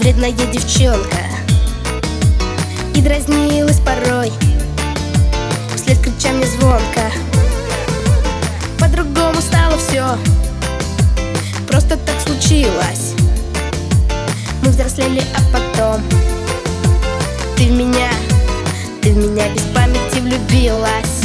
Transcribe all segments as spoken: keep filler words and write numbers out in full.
вредная девчонка и дразнилась порой, вслед крича мне звонко. По-другому стало все, просто так случилось. Мы взрослели, а потом ты в меня, ты в меня без памяти влюбилась.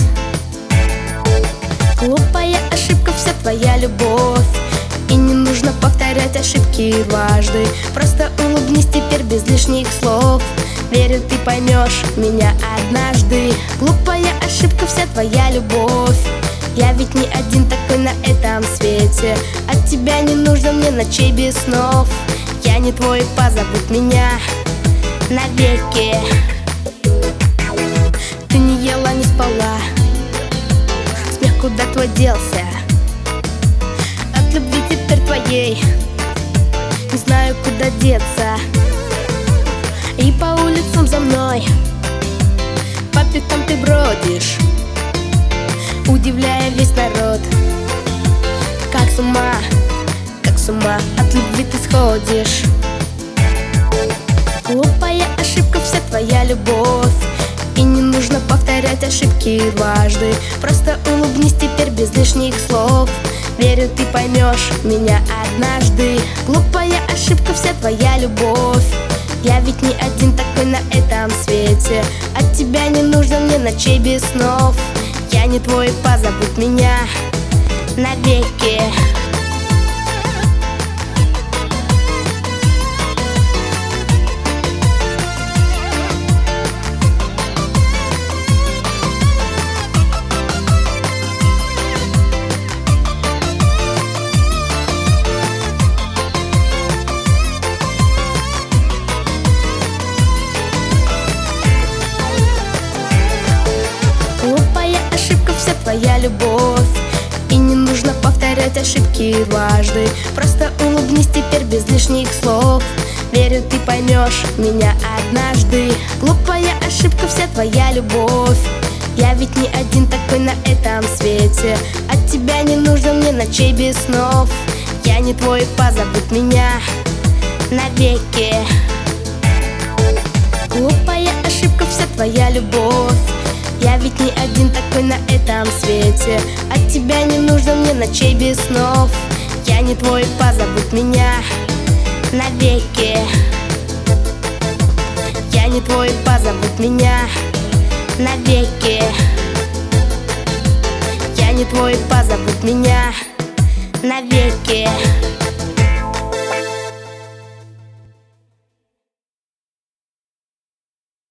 Глупая ошибка, вся твоя любовь, и не нужно повторять ошибки дважды. Просто улыбнись теперь без лишних слов. Верю, ты поймешь меня однажды. Глупая ошибка, вся твоя любовь. Я ведь не один такой на этом свете. От тебя не нужно мне ночей без снов. Я не твой, позабудь меня навеки. Ты не ела, не спала, смех куда твой делся? От любви теперь твоей не знаю, куда деться. И по улицам за мной по пятам ты бродишь, удивляя весь народ. Как с ума, как с ума от любви ты сходишь. Глупая ошибка, вся твоя любовь, и не нужно повторять ошибки дважды. Просто улыбнись теперь без лишних слов. Верю, ты поймешь меня однажды. Глупая ошибка, вся твоя любовь. Я ведь не один такой на этом свете. От тебя не нужно мне ночей без снов. Я не твой, позабудь меня навеки. Твоя любовь, и не нужно повторять ошибки дважды. Просто улыбнись теперь без лишних слов. Верю, ты поймешь меня однажды. Глупая ошибка, вся твоя любовь. Я ведь не один такой на этом свете. От тебя не нужно мне ночей без снов. Я не твой, позабудь меня навеки. Глупая ошибка, вся твоя любовь. Я ведь не один такой на этом свете. От тебя не нужно мне ночей без снов. Я не твой, позабудь меня навеки. Я не твой, позабудь меня навеки. Я не твой, позабудь меня навеки.